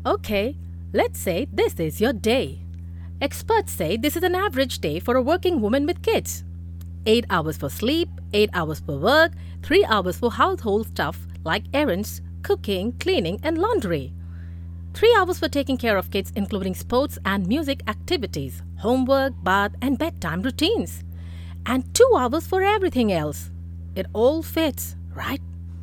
Okay, let's say this is your day. Experts say this is an average day for a working woman with kids. 8 hours for sleep, 8 hours for work, 3 hours for household stuff like errands, cooking, cleaning, and laundry. 3 hours for taking care of kids, including sports and music activities, homework, bath, and bedtime routines. And 2 hours for everything else. It all fits, right?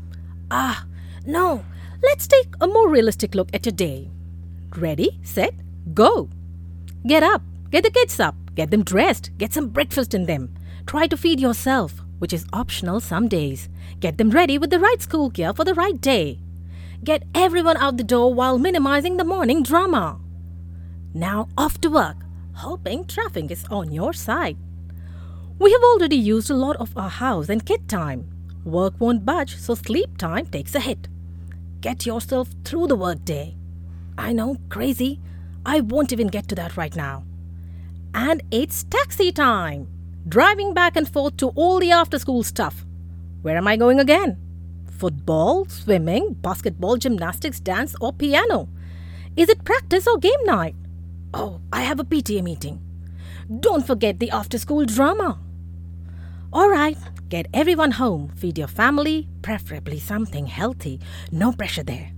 No. Let's take a more realistic look at your day. Ready, set, go. Get up, get the kids up, get them dressed, get some breakfast in them. Try to feed yourself, which is optional some days. Get them ready with the right school gear for the right day. Get everyone out the door while minimizing the morning drama. Now off to work, hoping traffic is on your side. We have already used a lot of our house and kid time. Work won't budge, so sleep time takes a hit. Get yourself through the workday. I know, crazy. I won't even get to that right now. And it's taxi time. Driving back and forth to all the after-school stuff. Where am I going again? Football, swimming, basketball, gymnastics, dance, or piano? Is it practice or game night? Oh, I have a PTA meeting. Don't forget the after-school drama. All right, get everyone home, feed your family, preferably something healthy. No pressure there.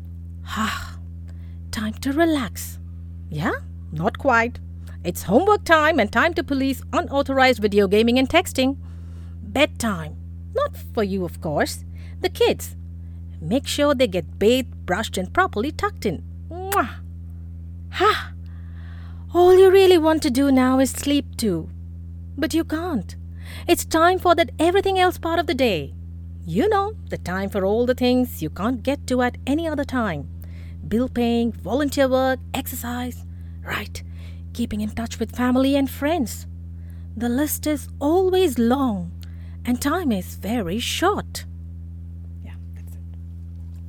Time to relax. Yeah? Not quite. It's homework time and time to police unauthorized video gaming and texting. Bedtime. Not for you, of course. The kids. Make sure they get bathed, brushed, and properly tucked in. Mwah! All you really want to do now is sleep too. But you can't. It's time for that everything else part of the day. You know, the time for all the things you can't get to at any other time. Bill paying, volunteer work, exercise. Right. Keeping in touch with family and friends. The list is always long and time is very short.